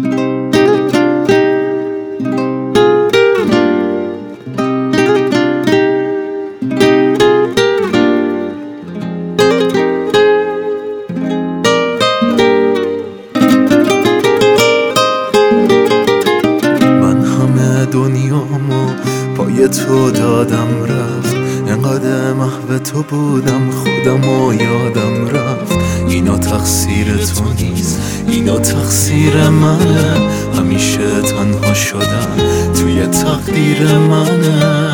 دنیامو پای تو دادم رفت، انقدر محو تو بودم خودمو یادم رفت. اینا تقصیر تو نیست، اینا تقصیر منه، همیشه تنها شدم توی تقدیر منه.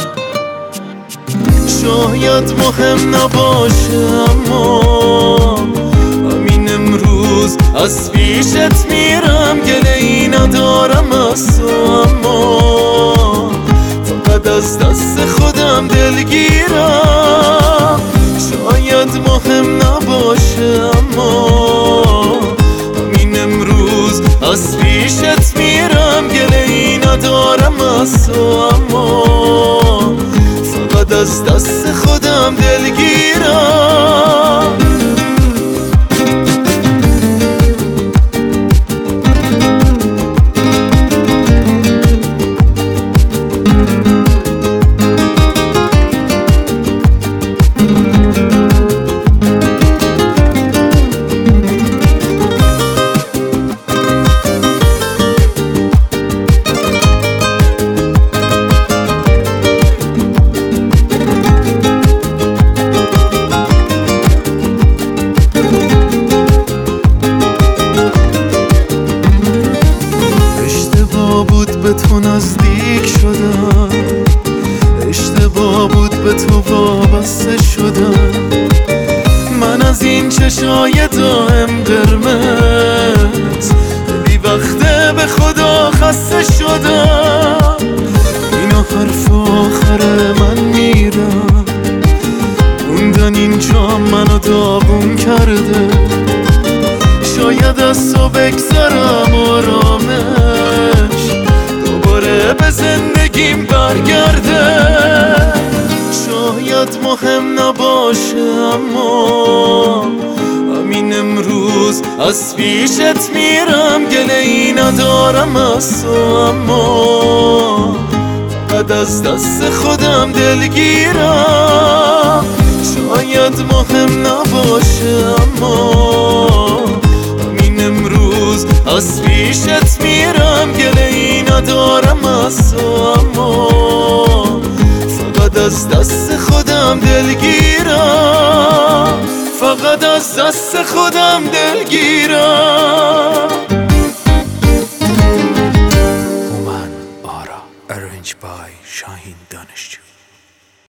شاید مهم نباشه اما همین امروز از پیشت میرم، گله ای ندارم از تو، اما فقط از دست خودم دلگیرم. شاید مهم نباشه اما همین امروز از پیشت میرم، گله ای ندارم از تو، اما فقط از دست خودم دلگیرم. به تو نزدیک شدم، اشتباه بود به تو وابسته شدم. من از این چشای دائم قرمز بی وقته به خدا خسته شدم. اینا حرف آخره من میرم، موندن اینجا منو داغون کرده. شاید از تو بگذرم آرامش به زندگیم برگرده. شاید مهم نباشه اما همین امروز از پیشت میرم، گله ای ندارم از تو، اما فقط از دست خودم دلگیرم. شاید مهم نباشه اما همین امروز از پیشت میرم، گله ای ندارم از تو، اما فقط از دست خودم دلگیرم. فقط از دست خودم دلگیرم. هومن آرا Arranged by شاهین دانشجو.